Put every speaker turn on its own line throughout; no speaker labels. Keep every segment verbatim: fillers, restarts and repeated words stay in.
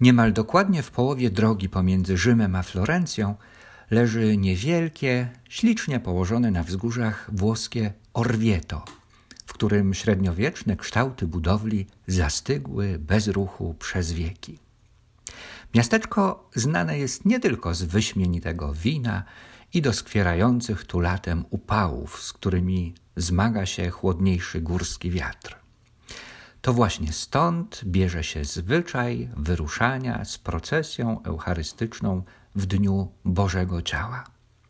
Niemal dokładnie w połowie drogi pomiędzy Rzymem a Florencją leży niewielkie, ślicznie położone na wzgórzach włoskie Orvieto, w którym średniowieczne kształty budowli zastygły bez ruchu przez wieki. Miasteczko znane jest nie tylko z wyśmienitego wina i doskwierających tu latem upałów, z którymi zmaga się chłodniejszy górski wiatr. To właśnie stąd bierze się zwyczaj wyruszania z procesją eucharystyczną w dniu Bożego Ciała.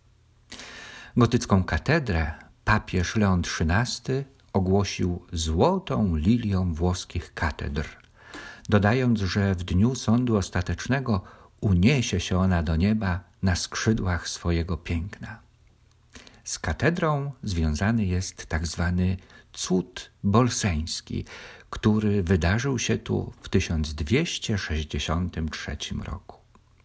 Gotycką katedrę papież Leon trzynasty ogłosił złotą lilią włoskich katedr, dodając, że w dniu sądu ostatecznego uniesie się ona do nieba na skrzydłach swojego piękna. Z katedrą związany jest tak zwany cud bolseński, który wydarzył się tu w tysiąc dwieście sześćdziesiątym trzecim roku.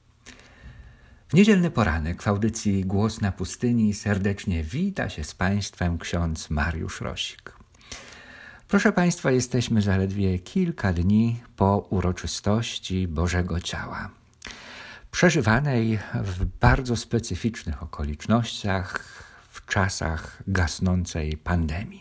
W niedzielny poranek w audycji Głos na pustyni serdecznie wita się z Państwem ksiądz Mariusz Rosik. Proszę Państwa, jesteśmy zaledwie kilka dni po uroczystości Bożego Ciała, przeżywanej w bardzo specyficznych okolicznościach, w czasach gasnącej pandemii.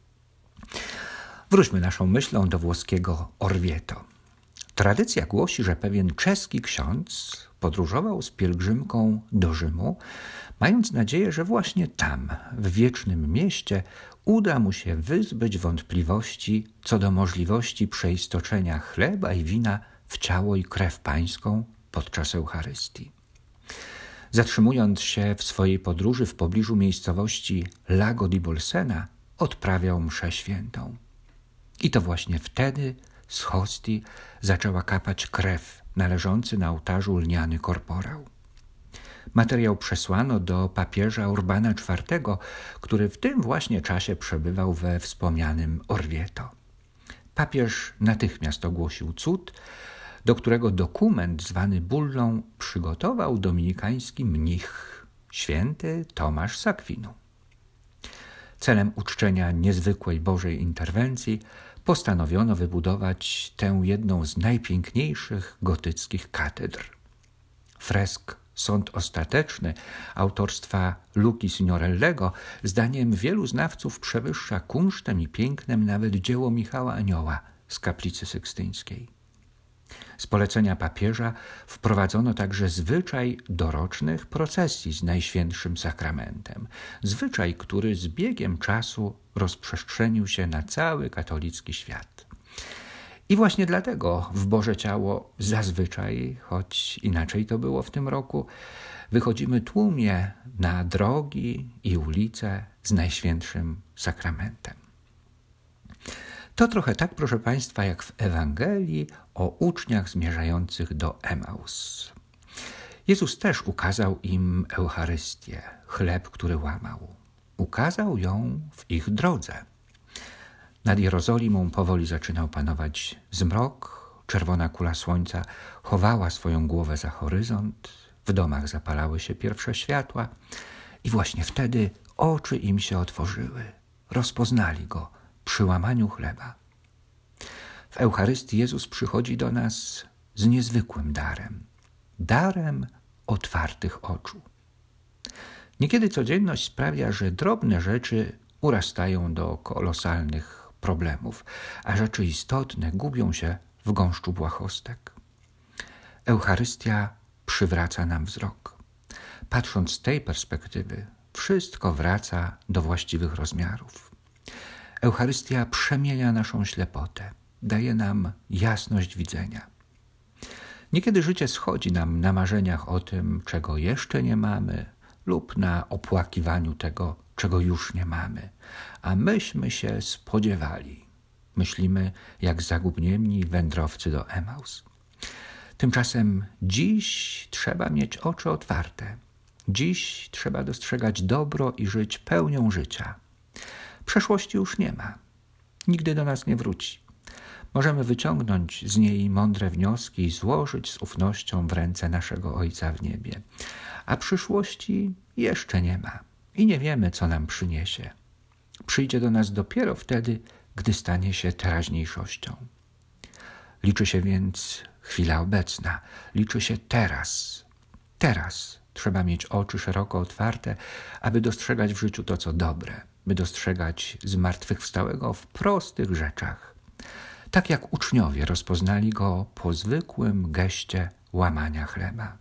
Wróćmy naszą myślą do włoskiego Orvieto. Tradycja głosi, że pewien czeski ksiądz podróżował z pielgrzymką do Rzymu, mając nadzieję, że właśnie tam, w wiecznym mieście, uda mu się wyzbyć wątpliwości co do możliwości przeistoczenia chleba i wina w ciało i krew pańską podczas Eucharystii. Zatrzymując się w swojej podróży w pobliżu miejscowości Lago di Bolsena, odprawiał mszę świętą. I to właśnie wtedy z hostii zaczęła kapać krew należący na ołtarzu lniany korporał. Materiał przesłano do papieża Urbana czwartego, który w tym właśnie czasie przebywał we wspomnianym Orvieto. Papież natychmiast ogłosił cud, do którego dokument zwany bullą przygotował dominikański mnich, święty Tomasz z Akwinu. Celem uczczenia niezwykłej Bożej interwencji postanowiono wybudować tę jedną z najpiękniejszych gotyckich katedr. Fresk Sąd Ostateczny autorstwa Luki Signorellego zdaniem wielu znawców przewyższa kunsztem i pięknem nawet dzieło Michała Anioła z kaplicy sykstyńskiej. Z polecenia papieża wprowadzono także zwyczaj dorocznych procesji z Najświętszym Sakramentem. Zwyczaj, który z biegiem czasu rozprzestrzenił się na cały katolicki świat. I właśnie dlatego w Boże Ciało zazwyczaj, choć inaczej to było w tym roku, wychodzimy tłumie na drogi i ulice z Najświętszym Sakramentem. To trochę tak, proszę Państwa, jak w Ewangelii o uczniach zmierzających do Emaus. Jezus też ukazał im Eucharystię, chleb, który łamał. Ukazał ją w ich drodze. Nad Jerozolimą powoli zaczynał panować zmrok, czerwona kula słońca chowała swoją głowę za horyzont, w domach zapalały się pierwsze światła i właśnie wtedy oczy im się otworzyły. Rozpoznali Go przy łamaniu chleba. W Eucharystii Jezus przychodzi do nas z niezwykłym darem. Darem otwartych oczu. Niekiedy codzienność sprawia, że drobne rzeczy urastają do kolosalnych problemów, a rzeczy istotne gubią się w gąszczu błahostek. Eucharystia przywraca nam wzrok. Patrząc z tej perspektywy, wszystko wraca do właściwych rozmiarów. Eucharystia przemienia naszą ślepotę, daje nam jasność widzenia. Niekiedy życie schodzi nam na marzeniach o tym, czego jeszcze nie mamy, lub na opłakiwaniu tego, czego już nie mamy, a myśmy się spodziewali. Myślimy jak zagubnieni wędrowcy do Emaus. Tymczasem dziś trzeba mieć oczy otwarte. Dziś trzeba dostrzegać dobro i żyć pełnią życia. Przeszłości już nie ma. Nigdy do nas nie wróci. Możemy wyciągnąć z niej mądre wnioski i złożyć z ufnością w ręce naszego Ojca w niebie. A przyszłości jeszcze nie ma i nie wiemy, co nam przyniesie. Przyjdzie do nas dopiero wtedy, gdy stanie się teraźniejszością. Liczy się więc chwila obecna, liczy się teraz. Teraz trzeba mieć oczy szeroko otwarte, aby dostrzegać w życiu to, co dobre, by dostrzegać zmartwychwstałego w prostych rzeczach. Tak jak uczniowie rozpoznali go po zwykłym geście łamania chleba.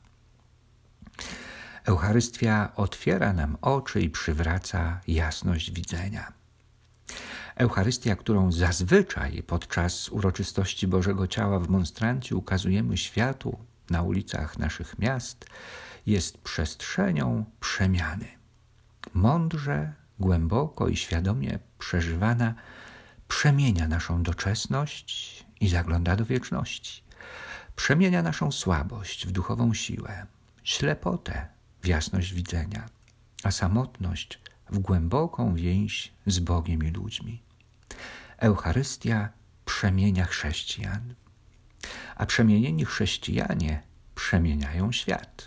Eucharystia otwiera nam oczy i przywraca jasność widzenia. Eucharystia, którą zazwyczaj podczas uroczystości Bożego Ciała w monstrancie ukazujemy światu na ulicach naszych miast, jest przestrzenią przemiany. Mądrze, głęboko i świadomie przeżywana przemienia naszą doczesność i zagląda do wieczności. Przemienia naszą słabość w duchową siłę, ślepotę w jasność widzenia, a samotność w głęboką więź z Bogiem i ludźmi. Eucharystia przemienia chrześcijan, a przemienieni chrześcijanie przemieniają świat.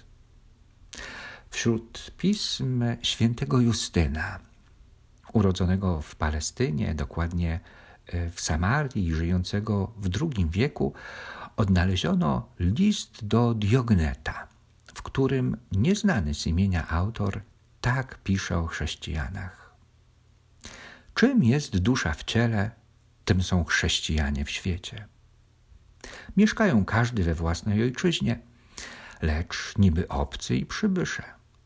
Wśród pism świętego Justyna, urodzonego w Palestynie, dokładnie w Samarii, żyjącego w drugim wieku, odnaleziono list do Diogneta, w którym nieznany z imienia autor tak pisze o chrześcijanach. Czym jest dusza w ciele, tym są chrześcijanie w świecie. Mieszkają każdy we własnej ojczyźnie, lecz niby obcy i przybysze.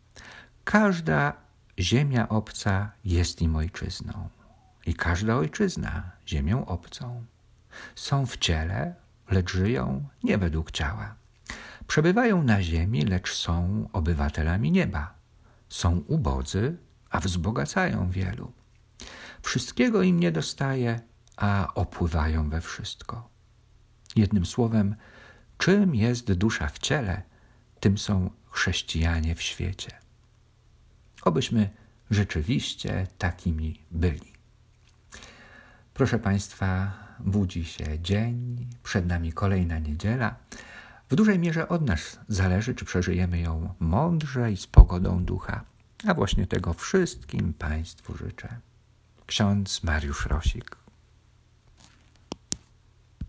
Każda ziemia obca jest im ojczyzną i każda ojczyzna ziemią obcą. Są w ciele, lecz żyją nie według ciała. Przebywają na ziemi, lecz są obywatelami nieba. Są ubodzy, a wzbogacają wielu. Wszystkiego im nie dostaje, a opływają we wszystko. Jednym słowem, czym jest dusza w ciele, tym są chrześcijanie w świecie. Obyśmy rzeczywiście takimi byli. Proszę Państwa, budzi się dzień, przed nami kolejna niedziela. W dużej mierze od nas zależy, czy przeżyjemy ją mądrze i z pogodą ducha. A właśnie tego wszystkim Państwu życzę. Ksiądz Mariusz Rosik.